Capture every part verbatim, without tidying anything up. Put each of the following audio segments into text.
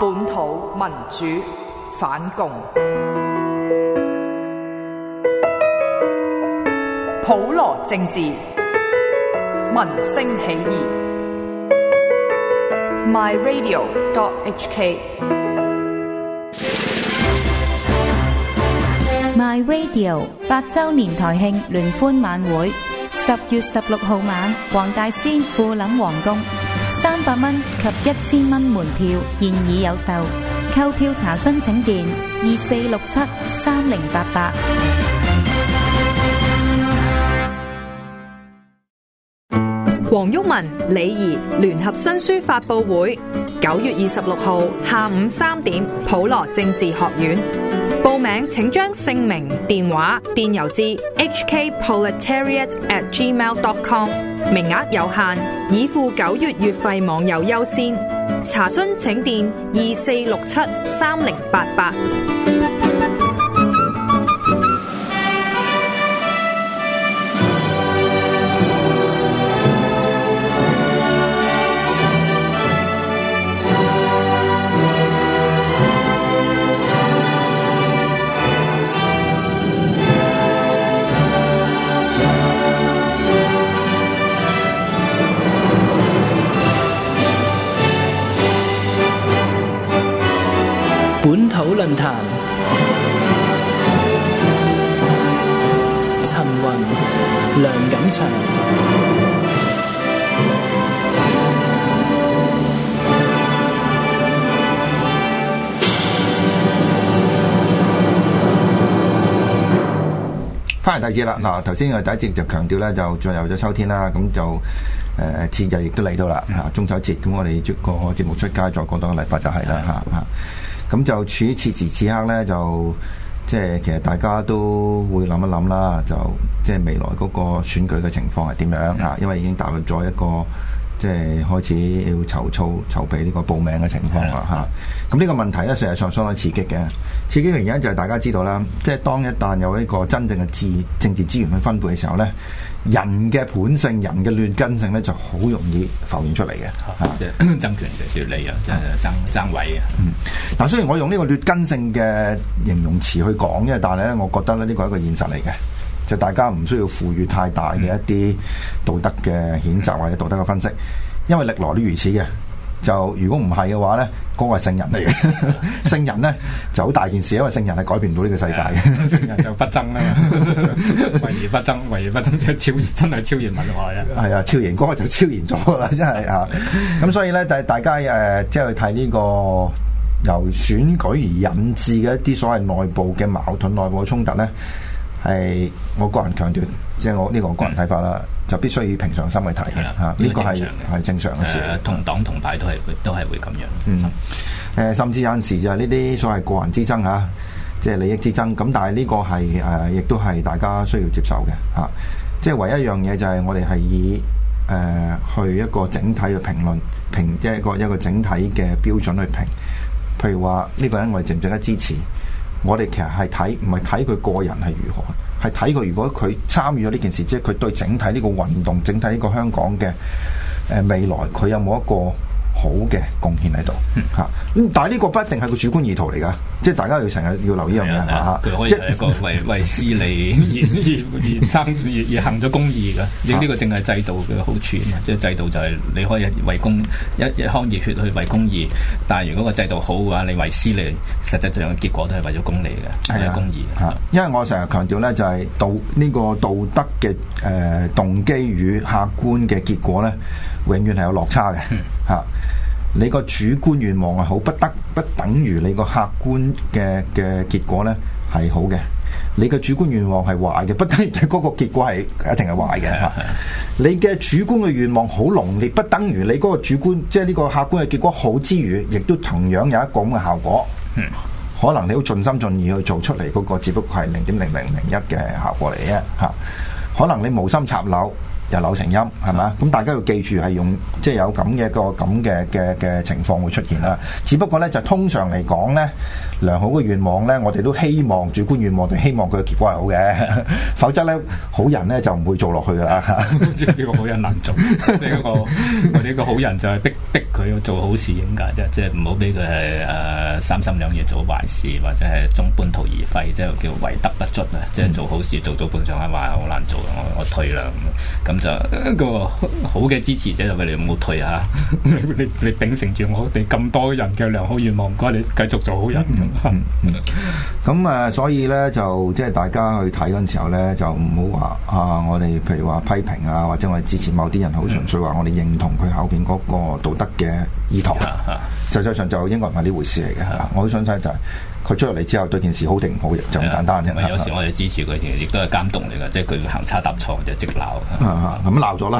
本土民主反共，普羅政治，民聲起義。My Radio dot H K My Radio 八周年台慶聯歡晚會，十月十六號晚，黃大仙富林皇宮，三百蚊及一千蚊門票現已有售，購票查詢請電二四六七三零八八。 黃毓民、李怡聯合新書發佈會，九月二十六號下午三點，普羅政治學院。報名請將姓名、電話、電郵至 h k proletariat at gmail dot com， 名額有限，已付九月月費網友優先。查詢請電二四六七三零八八。 本土論壇，陳雲、梁錦祥。 翻嚟第二節啦，嗱，頭先我第一節就強調咧，就進入咗秋天啦，咁就誒節日亦都嚟到啦，嚇中秋節，咁我哋個節目出街再過多個禮拜就係啦，嚇嚇。咁就處於此時此刻咧，就即係其實大家都會諗一諗啦，就即係未來嗰個選舉嘅情況係點樣嚇？因為已經踏入咗一個即係開始要籌措籌備呢個報名嘅情況啦嚇。咁呢個問題咧，實際上相當刺激嘅。刺激嘅原因就係大家知道啦，即係當一旦有一個真正嘅資政治資源去分配嘅時候咧，人嘅本性、人嘅劣根性咧，就好容易浮現出嚟嘅。 啊、即係爭權嘅奪利啊，即係爭爭位啊。 嗯，嗱，雖然我用呢個劣根性嘅形容詞去講嘅，但係咧，我覺得咧呢個係一個現實嚟嘅，就大家唔需要賦予太大嘅一啲道德嘅譴責或者道德嘅分析，因為歷來都如此嘅。就如果唔係嘅話咧，嗰、那個係聖人嚟嘅，聖人咧就好大件事，因為聖人係改變唔到呢個世界嘅， 聖人就不爭啦嘛，為而不爭，為而不爭即係超然，真係超然物外啊！ 係啊，超然嗰個就超然咗啦，真係啊！咁所以咧，大大家誒、呃，即係去睇呢個由選舉而引致嘅一啲所謂內部嘅矛盾、內部嘅衝突咧，係我個人強調，即係我呢個我個人睇法啦。就必須以平常心去睇嘅嚇，呢個係係正常嘅事。 呃、同黨同派都係都係會咁樣。 嗯，誒、呃，甚至有陣時就係呢啲所謂個人之爭嚇、啊，即係利益之爭。咁但係呢個係誒、呃，亦都係大家需要接受嘅嚇、啊。即係唯一一樣嘢就係我哋係以誒、呃、去一個整體嘅評論評，即係一個一個整體嘅標準去評。譬如話呢、這個人我哋值唔值得支持？我哋其實係睇唔係睇佢個人係如何。係睇佢，如果佢參與咗呢件事，即係佢對整體呢個運動、整體呢個香港嘅誒、呃、未來，佢有冇一個好嘅貢獻喺度嚇？咁、嗯啊、但係呢個不一定係個主觀意圖嚟㗎，即係大家要成日要留意呢樣嘢嚇。 佢可以係一個為為私利而而而爭而而行咗公義㗎。呢、這個正係制度嘅好處啊！即係制度就係你可以為公一一腔熱血去為公義，但係如果個制度好嘅話，你為私利，實際上嘅結果都係為咗公利嘅，係公義嘅。 因為我成日強調咧，就係道呢個道德嘅誒、呃、動機與客觀嘅結果咧，永遠係有落差嘅嚇。嗯你個主觀願望係好，不得不等於你個客觀嘅嘅結果咧係好嘅。你嘅主觀願望係壞嘅，不等於嗰個結果係一定係壞嘅嚇。你嘅主觀嘅願望好濃烈，不等於你嗰個主觀即係呢個客觀嘅結果好之餘，亦都同樣有一個咁嘅效果。嗯，可能你好盡心盡意去做出嚟嗰個，只不過係零點零零零一嘅效果嚟嘅嚇。可能你無心插柳。 又扭成陰，係嘛？咁大家要記住係用即係有咁嘅一個咁嘅嘅嘅情況會出現啦。只不過咧就通常嚟講咧，良好嘅願望咧，我哋都希望主觀願望，就希望佢嘅結果係好嘅，否則咧好人咧就唔會做落去噶啦。 即係呢個好人難做，即係嗰個我哋呢個好人就係逼逼佢做好事咁解啫，即係唔好俾佢係誒三心兩意做壞事，或者係中半途而廢，即係叫為德不足啊！即係做好事做到半場係話好難做，我我退啦咁，就個好嘅支持者就俾你唔好退嚇，你你你秉承住我哋咁多人嘅良好願望，唔該你繼續做好人。 咁誒、呃，所以咧就即係大家去睇嗰陣時候咧，就唔好話啊，我哋譬如話批評啊，或者我哋支持某啲人，好純粹話我哋認同佢後邊嗰個道德嘅意圖，實際上就應該唔係呢回事嚟嘅。我好想睇就係佢出嚟之後對件事好定唔好就咁簡單啫。 有時我哋支持佢，亦都係監督嚟㗎，即係佢行差踏錯就即鬧。 咁鬧咗啦，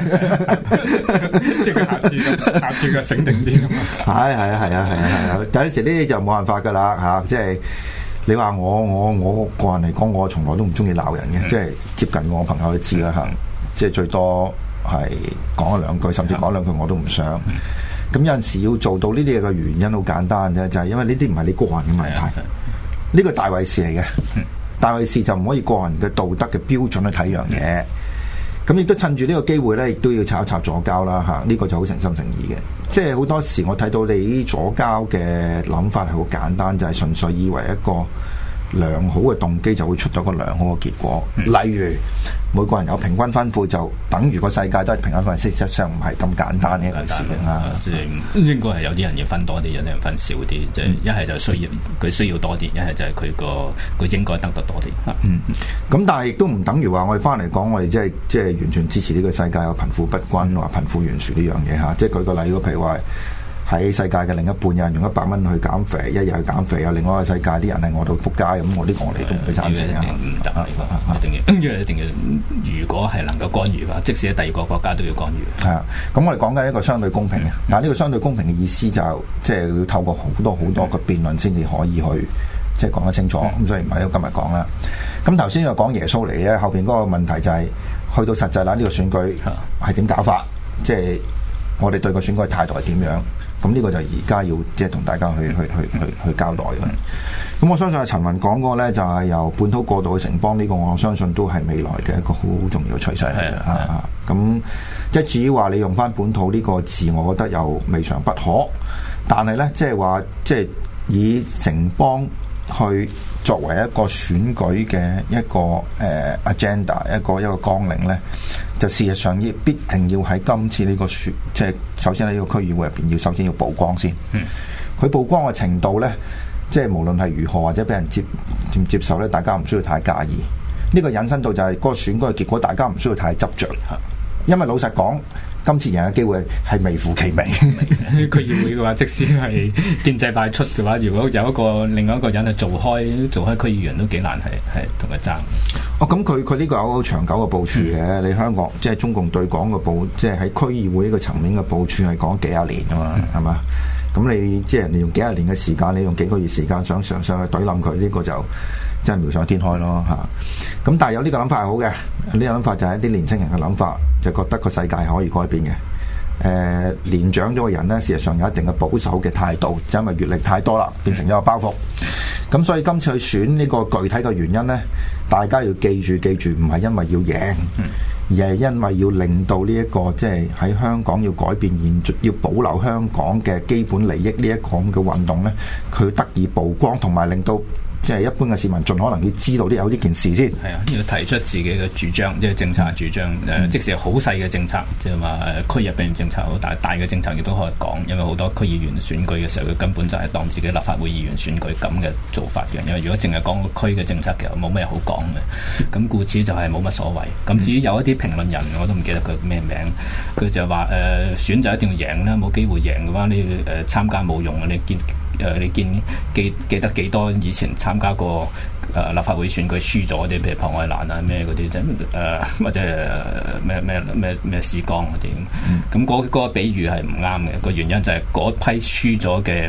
即係下次下次嘅醒定啲咁啊！ 係係啊係啊係啊係啊！有陣時呢啲就冇辦法㗎啦嚇，即係你話我我我個人嚟講，我從來都唔中意鬧人嘅，嗯、即係接近我朋友都知啦嚇，嗯、即係最多係講一兩句，甚至講兩句我都唔想。咁、嗯、有陣時要做到呢啲嘢嘅原因好簡單啫，就係、是、因為呢啲唔係你個人嘅問題，呢個大衛士嚟嘅，嗯、大衛士就唔可以個人嘅道德嘅標準去睇樣嘢。嗯咁亦都趁住呢個機會咧，亦都要炒一炒左膠啦嚇，呢、這個就好誠心誠意嘅。即係好多時我睇到你啲左膠嘅諗法係好簡單，就係、是、純粹以為一個良好嘅動機就會出咗個良好嘅結果。嗯、例如每個人有平均分配，就等於個世界都係平均分配，事實上唔係咁簡單嘅一件事啦。即係應該係有啲人要分多啲，有啲人分少啲。即係一係就需要佢需要多啲，一係就係佢個佢應該得得多啲。嗯，咁但係亦都唔等於話我哋翻嚟講，我哋即係即係完全支持呢個世界有貧富不均或貧富懸殊呢樣嘢嚇。即係舉個例，如果譬如話喺世界嘅另一半有人用一百蚊去減肥，一日去減肥，有另外一個世界啲人係餓到仆街咁，我呢個我哋都唔會贊成啊！唔得呢個，一定要，因為一定要，如果係能夠干預嘅話，即使喺第二個國家都要干預。係啊，咁我哋講緊一個相對公平嘅，但係呢個相對公平嘅意思就即係要透過好多好多個辯論先至可以去即係講得清楚。咁所以唔係今日講啦。咁頭先又講耶穌嚟嘅，後邊嗰個問題就係去到實際啦，呢個選舉係點搞法？即係我哋對個選舉嘅態度係點樣？咁呢個就而家要即係同大家去去去去去交代嘅。咁我相信阿陳雲講嗰個咧，就係由本土過渡去城邦呢個，我相信都係未來嘅一個好重要嘅趨勢嚟嘅嚇。咁即係至於話你用翻本土呢個字，我覺得又未嘗不可。但係咧，即係話即係以城邦去作為一個選舉嘅一個誒、呃、agenda， 一個一個綱領咧，就事實上要必定要喺今次呢個選，即係首先喺呢個區議會入邊要首先要曝光先。佢曝光嘅程度咧，即係無論係如何或者俾人接接唔接受咧，大家唔需要太介意。呢、這個引申到就係嗰個選舉嘅結果，大家唔需要太執着。因為老實講，今次贏嘅機會係微乎其微。區議會嘅話，即使係建制派出嘅話，如果有一個另外一個人係做開做開區議員，都幾難係係同佢爭。哦，咁佢佢呢個有好長久嘅部署嘅。嗯、你香港即係中共對港嘅部，即係喺區議會呢個層面嘅部署係講幾廿年㗎嘛，係嘛、嗯？咁你即係人哋用幾廿年嘅時間，你用幾個月時間想上上去懟冧佢，呢、這個就真係妙想天開咯嚇。咁但係有呢個諗法係好嘅，呢、這個諗法就係一啲年輕人嘅諗法。就覺得個世界係可以改變嘅。誒、呃，年長咗嘅人咧，事實上有一定嘅保守嘅態度，就因為閲歷太多啦，變成咗個包袱。咁所以今次去選呢個具體嘅原因咧，大家要記住記住，唔係因為要贏，而係因為要令到呢、這、一個即係喺香港要改變現狀，要保留香港嘅基本利益呢一個咁嘅運動咧，佢得以曝光，同埋令到即係一般嘅市民盡可能要知道啲有呢件事先。係啊，要提出自己嘅主張，即係政策主張。誒、嗯，即使係好細嘅政策，即係話區入邊政策好大，大嘅政策亦都可以講。因為好多區議員選舉嘅時候，佢根本就係當自己立法會議員選舉咁嘅做法嘅。因為如果淨係講個區嘅政策，其實冇咩好講嘅。咁故此就係冇乜所謂。咁至於有一啲評論人，我都唔記得佢咩名，佢就話誒、呃、選就一定要贏啦，冇機會贏嘅話，你誒、呃、參加冇用嘅，你見。誒、呃，你見記記得幾多以前參加過誒、呃、立法會選舉輸咗啲，譬如龐愛蘭啊咩嗰啲，即係誒或者咩咩咩咩史江嗰啲咁。咁嗰嗰個比喻係唔啱嘅，個原因就係嗰批輸咗嘅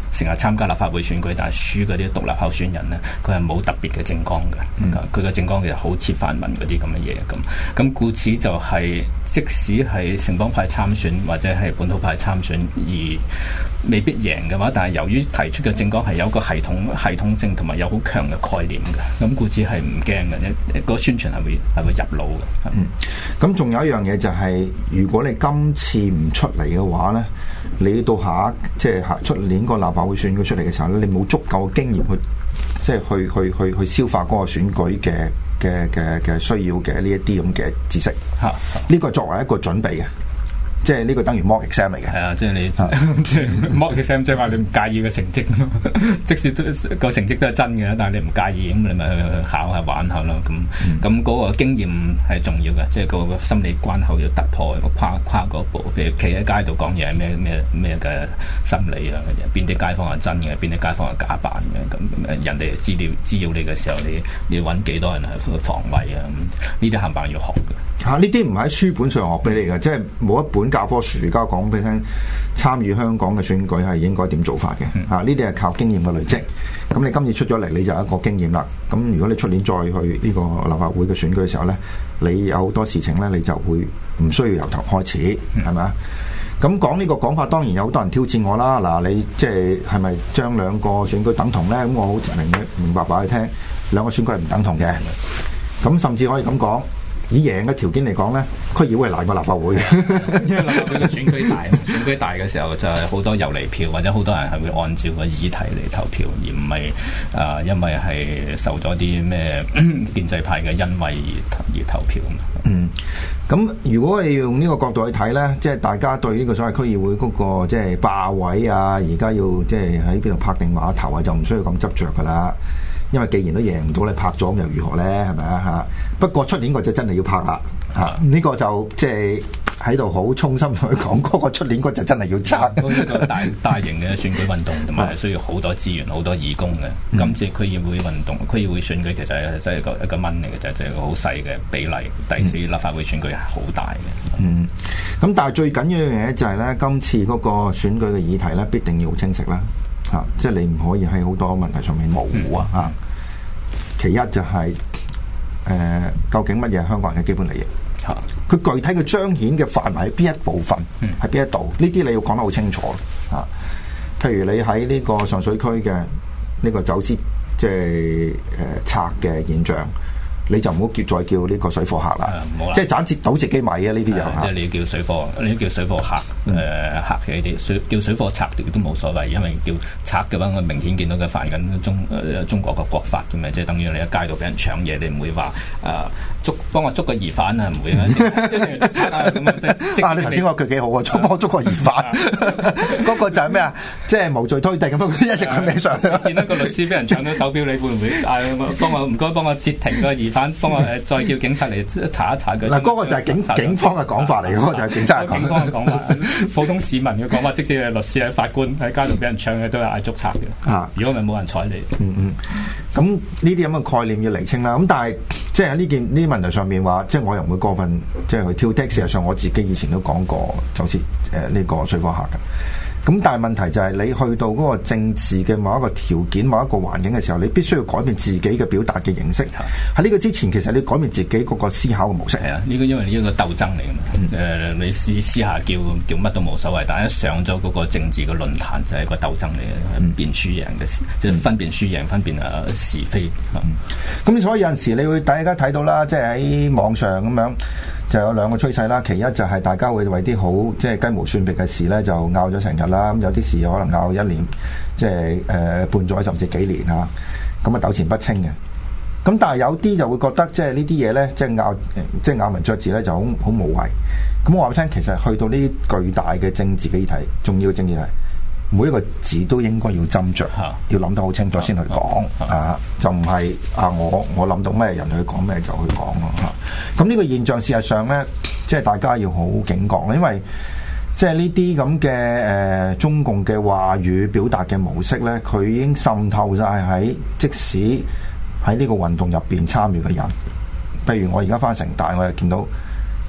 成日參加立法會選舉，但係輸嗰啲獨立候選人咧，佢係冇特別嘅政綱嘅，佢嘅政綱其實好似泛民嗰啲咁嘅嘢咁。咁故此就係、是、即使係城邦派參選或者係本土派參選而未必贏嘅話，但係由於提出嘅政綱係有個系統系統性同埋有好強嘅概念嘅，咁故此係唔驚嘅，一個宣傳係會係會入腦嘅。 嗯，咁仲有一樣嘢就係、是，如果你今次唔出嚟嘅話咧，你到下即係下出年個立法會選舉出嚟嘅時候咧，你冇足夠嘅經驗去即係去去去去消化嗰個選舉嘅嘅嘅嘅需要嘅呢一啲咁嘅知識。嚇、啊，呢、啊、個作為一個準備嘅。即係呢個等於 mock exam 嚟嘅，係啊！即係你即係 mock exam，即係話你唔介意嘅成績，即使個成績都係真嘅，但係你唔介意，咁你咪去考下玩下咯。咁咁嗰個經驗係重要嘅，即係個個心理關口要突破，跨跨嗰步。譬如企喺街度講嘢係咩咩咩嘅心理啊，邊啲街坊係真嘅，邊啲街坊係假扮嘅。咁人哋資料資料你嘅時候，你你要揾幾多人去防衞啊？呢啲冚唪唥要學嘅。 嚇！呢啲唔係喺書本上學俾你嘅，即係冇一本教科書而家講俾你聽，參與香港嘅選舉係應該點做法嘅。嚇、嗯！呢啲係靠經驗嘅累積。咁你今次出咗嚟，你就有一個經驗啦。咁如果你出年再去呢個立法會嘅選舉嘅時候咧，你有好多事情咧，你就會唔需要由頭開始，係咪啊？咁講呢個講法，當然有好多人挑戰我啦。嗱，你即係係咪將兩個選舉等同咧？咁我好明明白話你聽，兩個選舉係唔等同嘅。咁甚至可以咁講。以贏嘅條件嚟講咧，區議會係難過立法會嘅，因為立法會嘅選舉大，選舉大嘅時候就係好多遊離票，或者好多人係會按照個議題嚟投票，而唔係啊，因為係受咗啲咩建制派嘅恩惠而而投票啊嘛。嗯，咁如果你用呢個角度去睇咧，即係大家對呢個所謂區議會嗰個即係霸位啊，而家要即係喺邊度拍定碼頭啊，就唔需要咁執着噶啦。因為既然都贏唔到，你拍咗又如何咧？係咪啊？嚇！不過出年個就真係要拍啦嚇！呢、嗯、個就即係喺度好衷心同佢講，嗰、那個出年個就真係要拆。嗰一個大大型嘅選舉運動，同埋係需要好多資源、好多義工嘅。嗯、今次區議會運動、區議會選舉其實係真係一個一個蚊嚟嘅，就係、是、一個好細嘅比例。第四立法會選舉係好大嘅。嗯，咁、嗯、但係最緊要嘅嘢就係咧，今次嗰個選舉嘅議題咧，必定要好清晰啦。嚇、啊！即係你唔可以喺好多問題上面模糊啊！嚇、嗯。其一就係、是、誒、呃，究竟乜嘢係香港人嘅基本利益？嚇、啊！佢具體嘅彰顯嘅範圍喺邊一部分？喺邊、嗯、一度？呢啲你要講得好清楚嚇、啊。譬如你喺呢個上水區嘅呢個走私即係誒賊嘅現象。你就唔好叫再叫呢個水貨客啦，即係斬截倒自己米啊！呢啲就即係你叫水貨，你叫水貨客誒、嗯呃、客嘅呢啲水叫水貨賊都冇所謂，因為叫賊嘅話，我明顯見到佢犯緊中誒、呃、中國嘅國法嘅嘛，即係等於你喺街度俾人搶嘢，你唔會話誒、呃、捉幫我捉個疑犯啊，唔會啊！一定要捉賊啊咁啊！即係你頭先講句幾好啊，捉幫我捉個疑犯，嗰個就係咩啊？即係無罪推定咁樣，一直佢尾上見到個律師俾人搶到手錶，你會唔會誒幫我唔該幫我截停個疑犯？幫我誒再叫警察嚟查一查佢。嗱，嗰個就係警警方嘅講法嚟，嗰個就係警察警方嘅講法。普通市民嘅講法，即使係律師、係法官喺街度俾人搶嘅，都係嗌捉賊嘅。啊，如果咪冇人睬你。嗯嗯。咁呢啲咁嘅概念要釐清啦。咁但係即係喺呢件呢啲問題上面話，即係我又唔會過分即係去挑剔。事實上我自己以前都講過，就似誒呢個水貨客嘅。咁但係問題就係你去到嗰個政治嘅某一個條件、某一個環境嘅時候，你必須要改變自己嘅表達嘅形式。喺呢個之前，其實你改變自己嗰個思考嘅模式。係啊，呢個因為呢一個鬥爭嚟嘅嘛。誒、嗯呃，你私私下叫叫乜都冇所謂，但係一上咗嗰個政治嘅論壇就係一個鬥爭嚟嘅，辨輸贏嘅，即係分辨輸贏、分辨誒是非。咁、嗯、所以有陣時你會大家睇到啦，即係喺網上咁樣。就有兩個趨勢啦，其一就係大家會為啲好即係雞毛蒜皮嘅事咧，就拗咗成日啦。咁有啲事可能拗一年，即係誒、呃、半載甚至幾年嚇，咁啊糾纏不清嘅。咁但係有啲就會覺得即係呢啲嘢咧，即係拗即係拗文嚼字咧就好好無謂。咁我話俾你聽，其實去到呢啲巨大嘅政治嘅議題、重要嘅政治議題，每一個字都應該要斟酌，啊、要諗得好清楚先去講啊，啊，啊，就唔係啊我我諗到咩人去講咩就去講咯嚇。咁呢個現象事實上咧，即係大家要好警覺，因為即係呢啲咁嘅誒中共嘅話語表達嘅模式咧，佢已經滲透晒喺即使喺呢個運動入邊參與嘅人。譬如我而家返城大，我又見到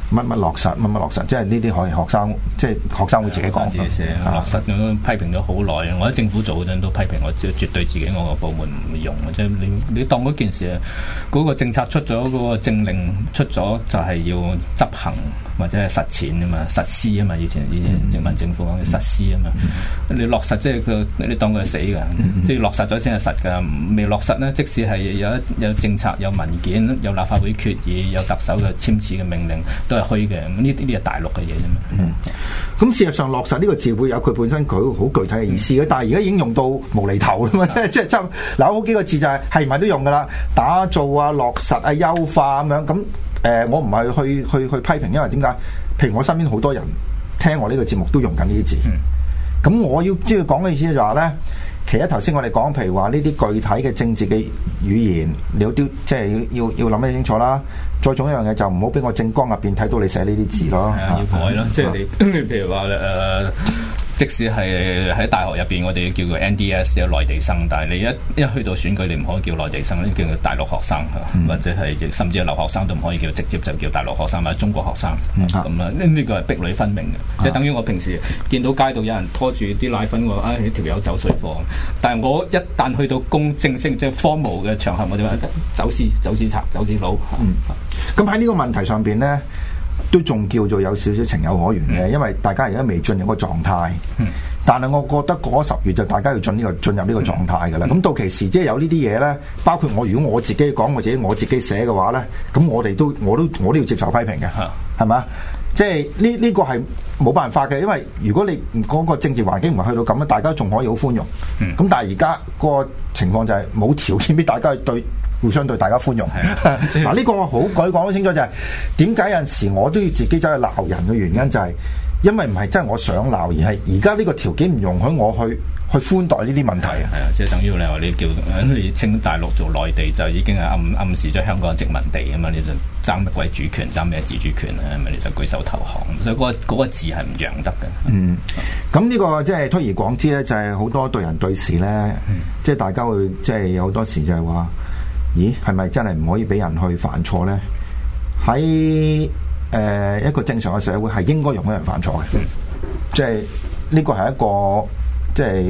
乜乜落實，乜乜落實，即係呢啲可以學生，即係學生會自己講。 自己寫落實，我批評咗好耐。我喺政府做嗰陣都批評我，絕對自己我個部門唔會用嘅。即係你你當嗰件事，嗰個政策出咗，嗰個政令出咗，就係要執行或者係實踐啊嘛，實施啊嘛。以前以前殖民政府講嘅實施啊嘛。你落實即係佢，你當佢係死㗎，即係落實咗先係實㗎。未落實呢，即使係有有政策、有文件、有立法會決議、有特首嘅簽署嘅命令，都係虛嘅。咁呢啲啲係大陸嘅嘢啫嘛。 嗯，咁事實上落實呢個字會有佢本身佢好具體嘅意思嘅，嗯、但係而家已經用到無厘頭啦嘛，即係真嗱好幾個字就係係咪都用噶啦，打造啊、落實啊、優化咁樣。咁誒、呃，我唔係去去去批評，因為點解？譬如我身邊好多人聽我呢個節目都用緊呢啲字，咁、嗯、我要即係講嘅意思就係話咧。其一頭先我哋講，譬如話呢啲具體嘅政治嘅語言，你要即係要要要諗得清楚啦。再仲一樣嘢就唔好俾我政綱入邊睇到你寫呢啲字咯。 係啊，要改咯。即係你譬如話誒、呃，即使係喺大學入邊，我哋叫做 N D S 有內地生，但係你一一去到選舉，你唔可以叫內地生，叫做大陸學生，嗯、或者係甚至係留學生都唔可以叫，直接就叫大陸學生或者中國學生。咁啊、嗯，呢呢個係壁壘分明嘅，嗯、即係等於我平時見到街度有人拖住啲奶粉，我唉條友走水貨。但係我一旦去到公正式即係 formal 嘅場合，我就話走私、走私賊、走私佬。 咁喺呢個問題上邊咧，都仲叫做有少少情有可原嘅，嗯、因為大家而家未進入個狀態。嗯、但係我覺得過咗十月就大家要進呢、呢個進入呢個狀態㗎啦。咁、嗯、到期時即係有呢啲嘢咧，包括我如果我自己講我自己我自己寫嘅話咧，咁我哋都我都我都要接受批評嘅，係嘛、嗯？即係呢呢個係冇辦法嘅，因為如果你嗰個政治環境唔係去到咁咧，大家仲可以好寬容。咁、嗯、但係而家個情況就係冇條件俾大家去對互相對大家寬容。嗱呢個我好改講得清楚就係點解有陣時我都要自己走去鬧人嘅原因就係、是、因為唔係真係我想鬧，而係而家呢個條件唔容許我去去寬待呢啲問題啊。係啊，即係等於你話你叫你稱大陸做內地，就已經係暗暗示咗香港殖民地啊嘛，你就爭乜鬼主權，爭咩自主權啊？咪你就舉手投降，所以嗰、那個那個字係唔讓得嘅。嗯，咁呢個即係推而廣之咧，就係、是、好多對人對事咧，嗯、即係大家會即係有好多時就係話，咦係咪真係唔可以俾人去犯錯咧？喺誒、呃、一個正常嘅社會係應該容許人犯錯嘅，嗯、即係呢個係一個即係誒誒誒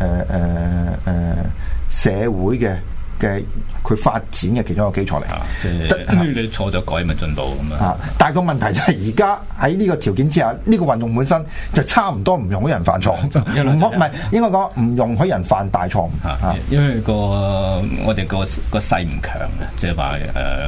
誒社會嘅。嘅佢發展嘅其中一個基礎嚟，即係你錯咗改咪進步咁啊！但係個問題就係而家喺呢個條件之下，呢、呢個運動本身就差唔多唔容許人犯錯，唔好唔係應該講唔容許人犯大錯誤啊！因為個我哋個個勢唔強嘅，即係話誒。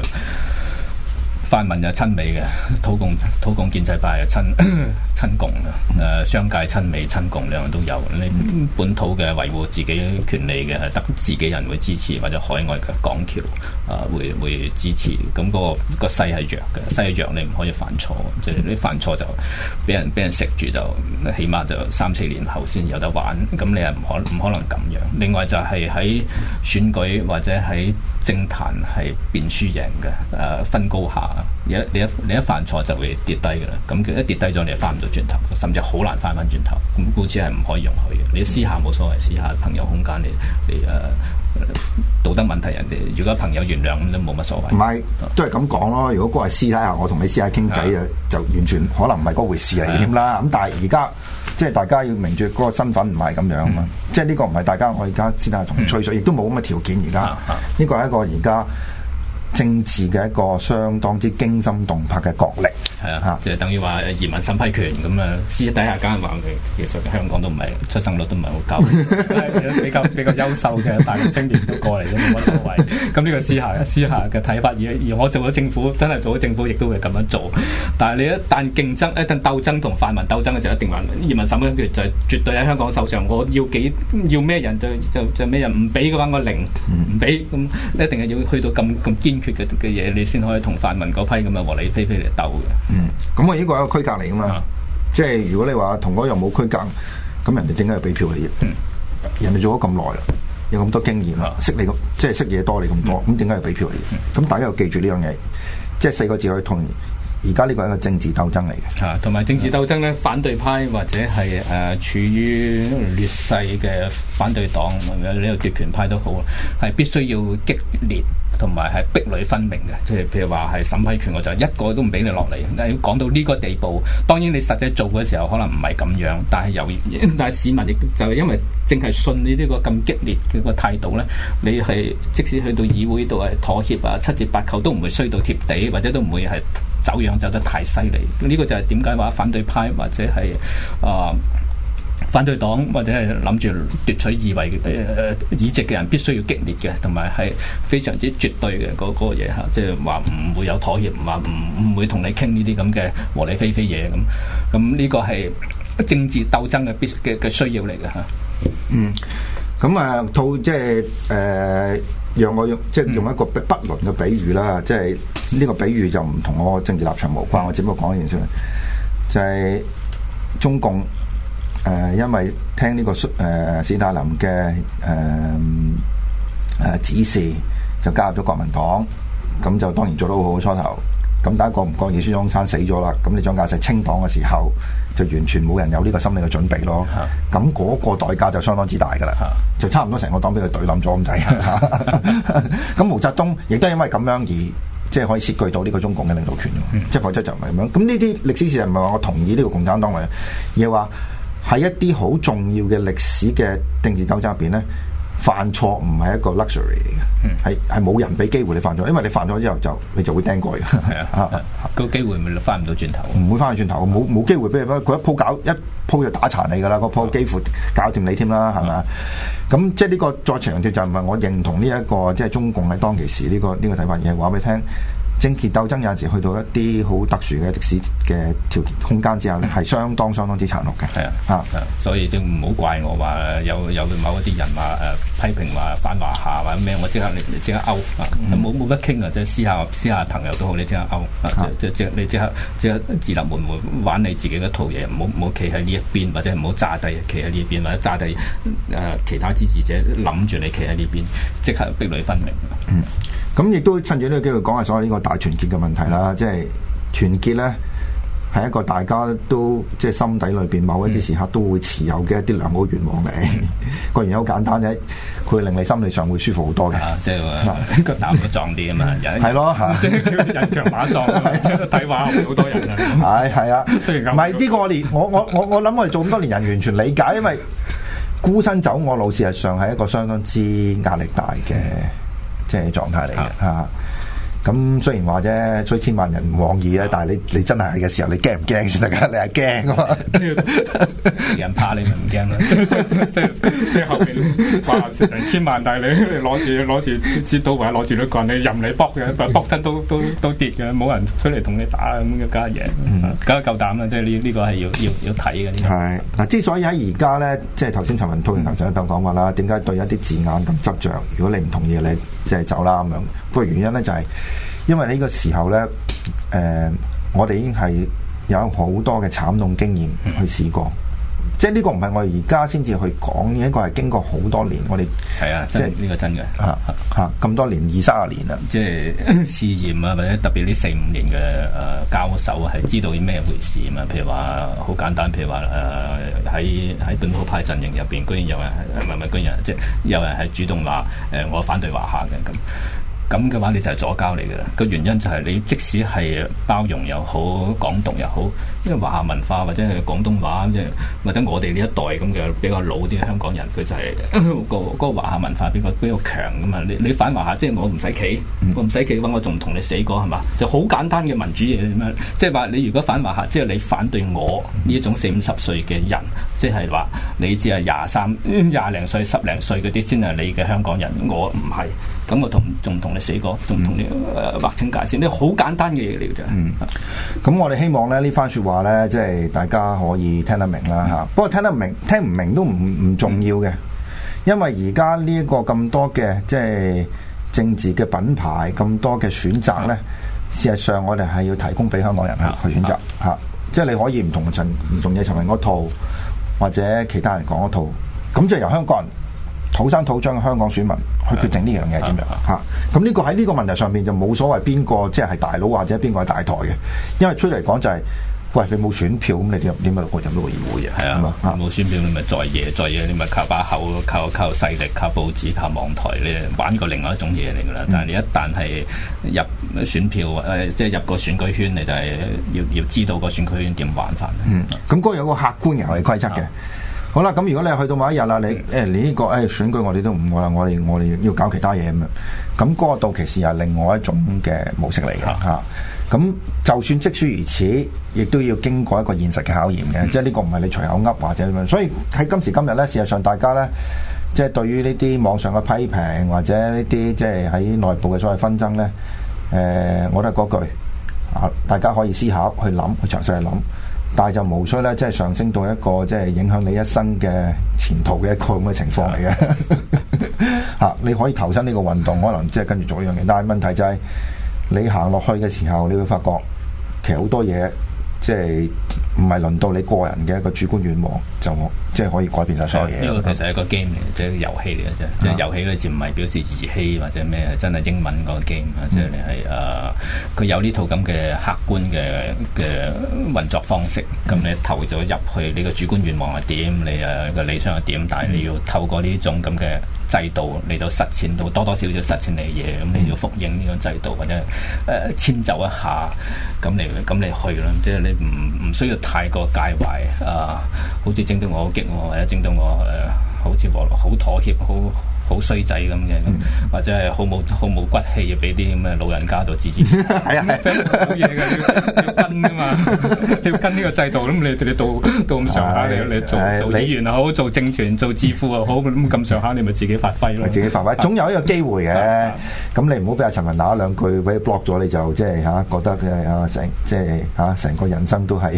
泛民就親美嘅，土共土共建制派就親親共嘅，誒、呃、商界親美親共兩樣都有。你本土嘅維護自己權利嘅，係得自己人會支持，或者海外嘅港僑啊、呃、會會支持。咁、那個個勢係弱嘅，勢弱你唔可以犯錯，即係你犯錯就俾人俾人食住，就起碼就三四年後先有得玩。咁你係唔可唔可能咁樣？另外就係喺選舉或者喺政壇係變輸贏嘅，誒、呃、分高下。你一你一你一犯錯就會跌低嘅啦，咁佢一跌低咗，你就翻唔到轉頭，甚至好難翻翻轉頭。咁故此係唔可以容許嘅。你私下冇所謂，私下朋友空間你你誒、呃、道德問題，人哋如果朋友原諒咁都冇乜所謂。唔係都係咁講咯。如果嗰係私底下，我同你私下傾偈啊，的就完全可能唔係嗰回事嚟添啦。咁的但係而家即係大家要明住嗰個身份唔係咁樣啊嘛。嗯、即係呢個唔係大家我而家私底下同吹水，亦都冇咁嘅條件。而家呢個係一個而家政治嘅一個相當之驚心動魄嘅角力，係啊，即係等於話移民審批權咁啊，私底下梗係話佢其實香港都唔係出生率都唔係好高，比較比較優秀嘅大陸青年都過嚟都冇乜所謂。咁呢個私下私下嘅睇法，而而我做咗政府，真係做咗政府，亦都會咁樣做。但係你一旦競爭、一旦鬥爭同泛民鬥爭嘅時候，一定話移民審批權就係絕對喺香港手上。我要幾要咩人就就就咩人，唔俾嘅話我零唔俾，咁一定係要去到咁咁堅決嘅嘅嘢，你先可以同泛民嗰批咁嘅和理非非嚟鬥嘅。嗯，咁我呢個係一個區隔嚟噶嘛，啊、即係如果你話同嗰樣冇區隔，咁人哋點解要俾票你？嗯、人哋做咗咁耐啦，有咁多經驗啦，啊、識你咁即係識嘢多你咁多，咁點解要俾票你？咁、嗯、大家要記住呢樣嘢，即係四個字可以同而家呢個係一個政治鬥爭嚟嘅。嚇、啊，同埋政治鬥爭咧，反對派或者係誒、呃、處於劣勢嘅反對黨，或者呢個奪權派都好，係必須要激烈同埋係壁壘分明嘅，即係譬如話係審批權，我就一個都唔俾你落嚟。但係講到呢個地步，當然你實際做嘅時候可能唔係咁樣，但係由但係市民亦就係因為淨係信你呢個咁激烈嘅個態度咧，你係即使去到議會度係妥協啊、七折八扣都唔會衰到貼地，或者都唔會係走樣走得太犀利。呢個就係點解話反對派或者係啊、呃、反對黨或者係諗住奪取議位誒、呃、議席嘅人必須要激烈嘅，同埋係非常之絕對嘅嗰嗰個嘢嚇，即係話唔會有妥協，話唔唔會同你傾呢啲咁嘅和理非非嘢咁。咁呢個係政治鬥爭嘅必嘅嘅需要嚟嘅嚇。 嗯，咁啊套即係誒，讓我用即係用一個不倫嘅比喻啦，即係呢個比喻就唔同我政治立場無關，我只不過講一件事，就係、是、中共誒、呃，因為聽呢、這個誒、呃、史太林嘅誒誒指示，就加入咗國民黨，咁就當然做得好好初頭。咁第一個唔覺意孫中山死咗啦，咁你蔣介石清黨嘅時候，就完全冇人有呢個心理嘅準備咯。咁嗰個代價就相當之大噶啦，就差唔多成個黨俾佢懟冧咗咁滯。咁毛澤東亦都係因為咁樣而即係可以竊據到呢個中共嘅領導權，嗯、即係否則就唔係咁樣。咁呢啲歷史事實唔係話我同意呢個共產黨嚟，而係話喺一啲好重要嘅歷史嘅政治鬥爭入邊咧。犯錯唔係一個 luxury 嚟嘅，係係冇人俾機會你犯錯，因為你犯咗之後就你就會釘過嘅。係啊， 個機會咪翻唔到轉頭， 唔會翻去轉頭，冇冇機會俾你翻。佢一鋪搞一鋪就打殘你㗎啦，個鋪幾乎搞掂你添啦，係咪啊？咁即係呢個再強調就唔係我認同呢、這、一個即係中共喺當其時呢、這個呢、這個睇法，而係話俾你聽。政治鬥爭有陣時去到一啲好特殊嘅歷史嘅條件空間之後咧，係、嗯、相當相當之殘酷嘅。係啊，啊， 所以都唔好怪我話有有某一啲人話誒、呃、批評話反華夏或者咩，我即刻你即刻勾啊，冇冇得傾啊！即係私下私下朋友都好，你即刻勾啊！即即即你即刻即刻自立門戶玩你自己嗰套嘢，唔好唔好企喺呢一邊，或者唔好炸低企喺呢邊，或者炸低誒、呃、其他支持者諗住你企喺呢邊，即刻壁壘分明。 嗯。咁亦都趁住呢個機會講下所有呢個大團結嘅問題啦，即係團結咧係一個大家都即係心底裏邊某一啲時刻都會持有嘅一啲良好願望嚟。個原因好簡單啫，佢令你心理上會舒服好多嘅。 即係話個膽都壯啲啊嘛， 係咯， 即係叫人強馬壯，即係睇話好多人啊。 係係啊，雖然咁唔係呢個我哋我我我我諗我哋做咁多年人完全理解，因為孤身走我路事實上係一個相當之壓力大嘅。即係狀態嚟嘅嚇，咁、啊、雖然話啫，雖千萬人唔往矣啊，但係你你真係嘅時候，你驚唔驚先得㗎？你係驚啊嘛， 人怕你咪唔驚啦，即係即係即係後邊話成千萬，但係你攞住攞住支刀或者攞住啲棍，你任你搏嘅，搏親都都都跌嘅，冇人出嚟同你打咁嘅家嘢，梗係夠膽啦！即係呢呢個係要要要睇嘅。係嗱，之所以喺而家咧，即係頭先陳文滔頭上一檔講話啦，點解對一啲字眼咁執着？如果你唔同意，你即係走啦咁樣。個原因咧就係、是、因為呢個時候咧，誒、呃，我哋已經係有好多嘅慘痛經驗去試過，嗯、即係呢個唔係我哋而家先至去講，呢個係經過好多年，我哋係啊，即係呢個真嘅嚇嚇咁多年二三十年啦， 即係試驗啊，或者特別呢四五年嘅誒、呃、交手啊，係知道啲咩回事啊嘛？譬如話好簡單，譬如話誒喺喺本土派陣營入邊，居然有人係唔係唔係居然即係有人係主動話誒、呃、我反對華夏嘅咁。咁嘅話，你就係左膠嚟嘅啦。個原因就係你即使係包容又好，港獨又好，因為華夏文化或者係廣東話，即係或者我哋呢一代咁嘅比較老啲嘅香港人，佢就係、是、個嗰個華夏文化比較比較強噶嘛。你你反華夏，即係我唔使企，我唔使企嘅話，我仲唔同你死過係嘛？就好簡單嘅民主嘢咁樣。即係話你如果反華夏，即係你反對我呢一種四五十歲嘅人，即係話你只係廿三、廿零歲、十零歲嗰啲先係你嘅香港人，我唔係。咁我同仲唔同你死過，仲同你誒劃清界線，呢好簡單嘅嘢嚟嘅啫。嗯， 咁我哋希望咧呢番説話咧，即係大家可以聽得明啦嚇。嗯、不過聽得明聽唔明都唔唔重要嘅，因為而家呢一個咁多嘅即係政治嘅品牌，咁多嘅選擇咧，嗯、事實上我哋係要提供俾香港人去、嗯、去選擇嚇。嗯嗯、即係你可以唔同陳唔同嘢陳雲嗰套，或者其他人講嗰套，咁就由香港人土生土長嘅香港選民去決定呢樣嘢點樣嚇，咁呢個喺呢個問題上面就冇所謂邊個即係係大佬或者邊個係大台嘅，因為出嚟講就係喂，你冇選票咁，你點點解我入到個議會啊？ 係啊，冇選票你咪在野，在野你咪靠把口，靠靠勢力，靠報紙，靠網台，你玩過另外一種嘢嚟㗎啦。但係你一旦係入選票誒、呃，即係入個選舉圈，你就係要要知道個選舉圈點玩法。 嗯，咁嗰個有個客觀嘅遊戲規則嘅。嗯、好啦，咁如果你去到某一日啦，你誒你呢個誒、哎、選舉我哋都唔愛啦，我哋我哋要搞其他嘢咁樣，咁嗰個到期時係另外一種嘅模式嚟嘅嚇。咁、嗯、就算即使如此，亦都要經過一個現實嘅考驗嘅，嗯、即係呢個唔係你隨口噏或者咁樣。所以喺今時今日咧，事實上大家咧，即係對於呢啲網上嘅批評或者呢啲即係喺內部嘅所謂紛爭咧，誒、呃，我都係嗰句啊，大家可以思考去諗，去詳細去諗。但係就無需咧，即係上升到一個即係影響你一生嘅前途嘅一個咁嘅情況嚟嘅。嚇，你可以投身呢個運動，可能即係跟住做呢樣嘢。但係問題就係你行落去嘅時候，你會發覺其實好多嘢即係唔係輪到你個人嘅一個主觀願望，就即係可以改變晒所有嘢。 呢個其實係一個 game 嚟，即係遊戲嚟嘅啫。即係遊戲咧，就唔係表示兒戲或者咩，真係英文嗰個 game 啊。即係你係誒，佢有呢套咁嘅客觀嘅嘅運作方式。咁你投咗入去，你個主觀願望係點？你誒個理想係點？但係你要透過呢種咁嘅制度嚟到實踐到多多少少實踐你嘅嘢，咁你要複應呢個制度或者誒遷就一下，咁你咁你去啦。即係你唔唔需要太過介懷啊，好似整到我好激我，或者整到我誒、呃，好似我好妥協，好好衰仔咁嘅，嗯、或者係好冇好冇骨氣，要俾啲咁嘅老人家度指指。係啊，真係冇嘢㗎，要跟㗎嘛，你要跟呢個制度。咁你你到到咁上下，你你做做議員又好，做政團做智庫又好，咁咁上下，你咪自己發揮咯。自己發揮，總有一個機會嘅。咁你唔好俾阿陳文打兩句，俾 block 咗，你就即係嚇覺得嘅啊成即係嚇成個人生都係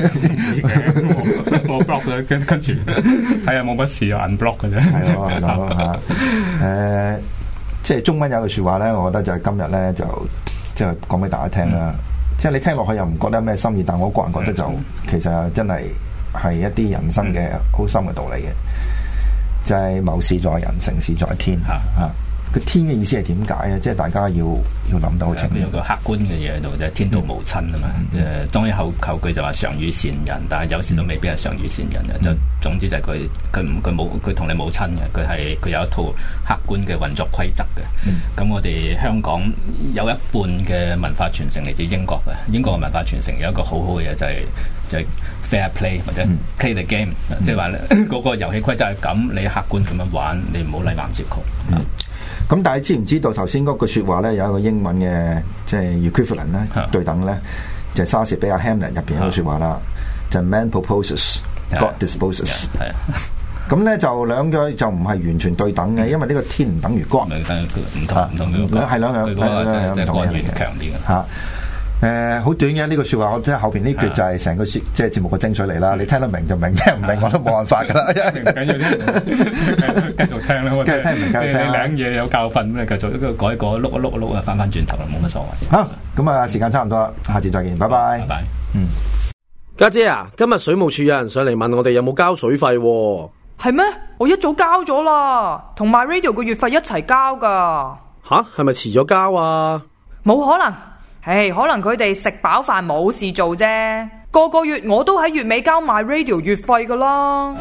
冇 block 嘅，跟跟住睇下冇乜事又 unblock 嘅啫。係咯係咯嚇。誒、呃，即係中文有句說話咧，我覺得就係今日咧就即係講俾大家聽啦。嗯、即係你聽落去又唔覺得有咩心意，但我個人覺得就、嗯、其實真係係一啲人生嘅好深嘅道理嘅，就係、是、謀事在人，成事在天吓吓。個天嘅意思係點解咧？即係大家要要諗得好清楚。有個客觀嘅嘢喺度，就係天道無親啊嘛。誒、嗯，當然後後句就話常與善人，但係有時都未必係常與善人嘅。嗯、就總之就係佢佢唔佢冇佢同你冇親嘅，佢係佢有一套客觀嘅運作規則嘅。咁、嗯、我哋香港有一半嘅文化傳承嚟自英國嘅，英國嘅文化傳承有一個好好嘅嘢就係、是、就係、是、fair play 或者 play the game，、嗯、即係話嗰個遊戲規則係咁，你客觀咁樣玩，你唔好禮橫折曲。嗯咁但係知唔知道頭先嗰句説話咧有一個英文嘅即係 equivalent 咧對等咧，就係莎士比亞 Hamlet 入邊有句説話啦，就係 Man proposes, God disposes。係啊，咁咧就兩句就唔係完全對等嘅，因為呢個天唔等於 God，唔同唔同嘅，係兩樣係兩樣唔同嘅嘢嘅。強啲嘅嚇。誒好、呃、短嘅呢、這個説話，我即係後邊呢句就係成個即係節目嘅精髓嚟啦。你聽得明就明，聽唔明我都冇辦法㗎啦。唔緊要，繼續聽啦。繼續聽唔明，繼續聽。你領嘢有教訓咁，繼續改一改，碌一碌碌啊，翻翻轉頭啦，冇乜所謂。好，咁啊，時間差唔多啦，下次再見，拜拜。拜拜。嗯，家姐啊，今日水務署有人上嚟問我哋有冇交水費喎？係咩？我一早交咗啦，同 MyRadio 個月費一齊交㗎。吓？係咪遲咗交啊？冇可能。唉，可能佢哋食飽飯冇事做啫。個個月我都喺月尾交 MyRadio 月費噶啦。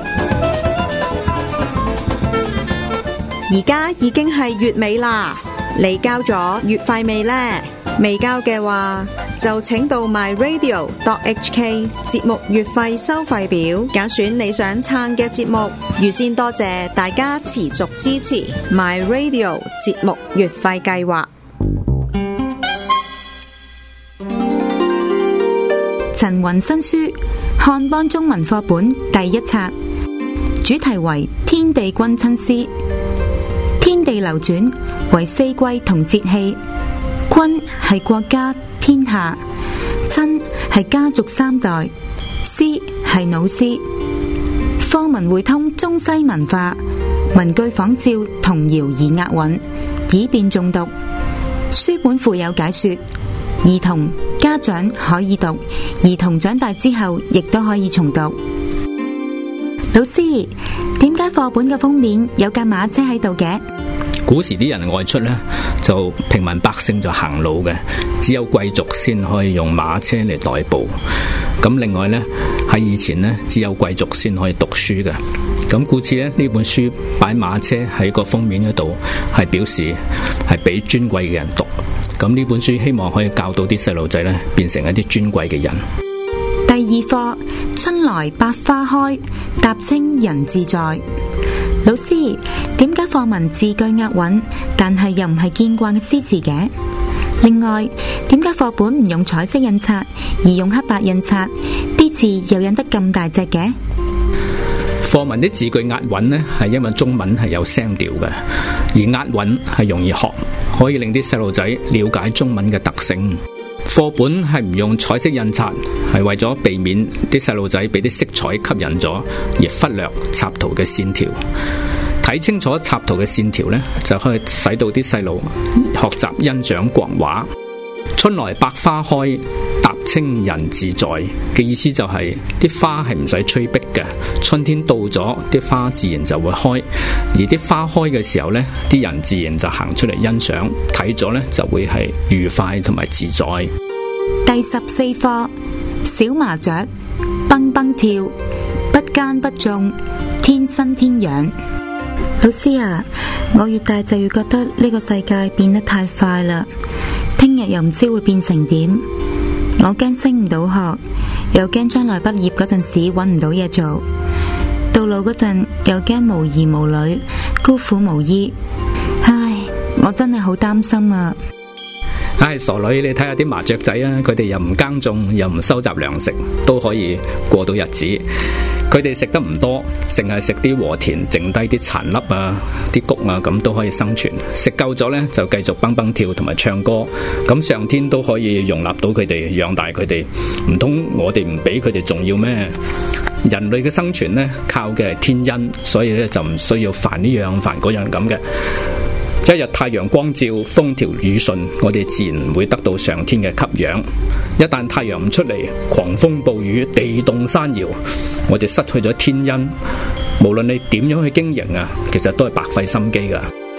而家已經係月尾啦，你交咗月費未呢？未交嘅話，就請到 myradio dot h k 節目月費收費表，揀選你想撐嘅節目。預先多謝大家持續支持 MyRadio 節目月費計劃。 陳雲新書漢邦中文課本第一冊，主題為天地君親師。天地流轉為四季同節氣，君係國家天下，親係家族三代，師係老師。課文匯通中西文化，文句仿照童謠而押韻，以便誦讀。書本附有解說，兒童家長可以讀，兒童長大之後亦都可以重讀。老師，點解課本嘅封面有架馬車喺度嘅？ 古時啲人外出呢，就平民百姓就行路嘅，只有貴族先可以用馬車嚟代步。咁另外呢，喺以前呢，只有貴族先可以讀書嘅。咁故此呢，呢本書擺馬車喺個封面嗰度，係表示係俾尊貴嘅人讀。咁呢本書希望可以教導啲細路仔呢，變成一啲尊貴嘅人。 第二課，春來百花開，踏青人自在。老師，點解課文字句押韻，但係又唔係見慣嘅詩詞嘅？另外，點解課本唔用彩色印刷，而用黑白印刷？啲字又印得咁大隻嘅？ 課文啲字句押韻呢，係因為中文係有聲調嘅，而押韻係容易學，可以令啲細路仔了解中文嘅特性。課本係唔用彩色印刷，係為咗避免啲細路仔俾啲色彩吸引咗，而忽略插圖嘅線條。睇清楚插圖嘅線條呢，就可以使到啲細路學習欣賞國畫。春來百花開，踏青人自在嘅意思就係、是、啲花係唔使催逼嘅，春天到咗，啲花自然就會開，而啲花開嘅時候呢，啲人自然就行出嚟欣賞，睇咗呢就會係愉快同埋自在。 第十四課，小麻雀蹦蹦跳，不耕不種，天生天養。老師啊，我越大就越覺得呢個世界變得太快啦，聽日又唔知會變成點。我驚升唔到學，又驚將來畢業嗰陣時搵唔到嘢做，到老嗰陣又驚無兒無女，孤苦無依。唉，我真係好擔心啊！ 唉，傻女，你睇下啲麻雀仔啊，佢哋又唔耕種，又唔收集糧食，都可以過到日子。佢哋食得唔多，淨係食啲禾田剩低啲殘粒啊、啲穀啊，咁都可以生存。食夠咗呢，就繼續蹦蹦跳同埋唱歌。咁上天都可以容納到佢哋，養大佢哋。唔通我哋唔俾佢哋重要咩？人類嘅生存呢，靠嘅係天恩，所以咧就唔需要煩呢樣煩嗰樣咁嘅。一日太陽光照，風調雨順，我哋自然會得到上天嘅給養。一旦太陽唔出嚟，狂風暴雨，地動山搖，我哋失去咗天恩。無論你點樣去經營啊，其實都係白費心機噶。